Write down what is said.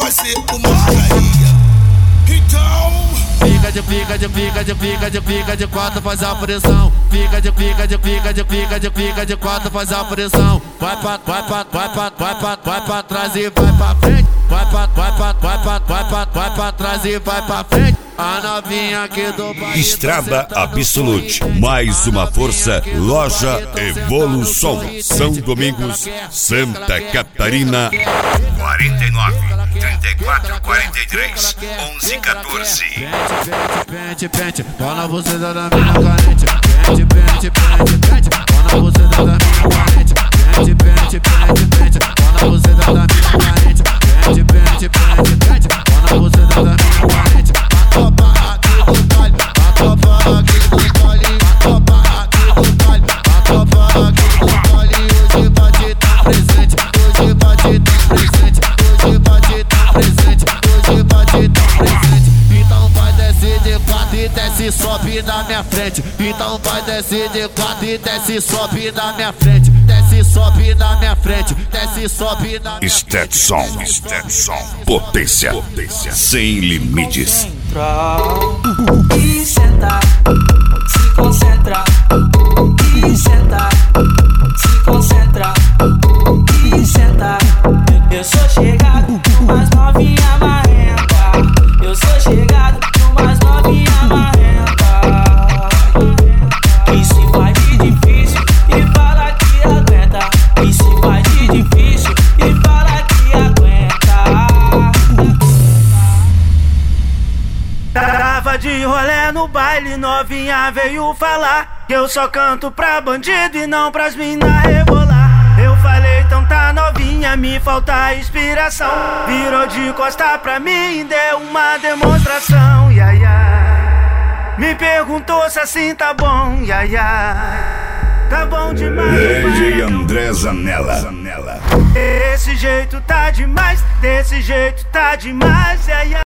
fazer uma putaria. Então Fica de quatro, faz a pressão. Fica de quatro, faz a pressão. Vai pra trás e vai pra frente. Vai pra trás e vai pra frente. A novinha aqui do baile. Estrada Absolute, mais uma força. Loja Evolução, São Domingos, Santa Catarina. 49 34 43 11 14. Pente, pau na buceta da minha carente. Pente, pau na buceta da minha carente. Pente, pau na buceta da minha carente. Pente, pau na buceta da minha carente. Topa aqui do baile, topa aqui do baile, topa aqui do baile, topa aqui do baile. Hoje vai te dar presente, hoje vai te dar presente, hoje vai te dar presente, hoje vai te dar presente. Então vai descer de quatro e desce, sobe na minha frente. Então vai descer de quatro e desce, sobe na minha frente. Desce, sobe na minha frente, desce, sobe na minha frente. Stetson, potência sem limites. E senta, se concentra. E senta, se concentra. E senta. Eu sou chegado umas novinha marrenta. Eu sou chegado umas novinha marrenta. E se faz de difícil e fala que aguenta. E se faz de difícil e fala que aguenta. Tava de rolê no baile, novinha veio falar que eu só canto pra bandido e não pras mina rebolar. Eu falei, então tá novinha, me falta inspiração. Virou de costa pra mim e deu uma demonstração. Me perguntou se assim tá bom, tá bom demais. DJ André Zanella. Desse jeito tá demais, desse jeito tá demais,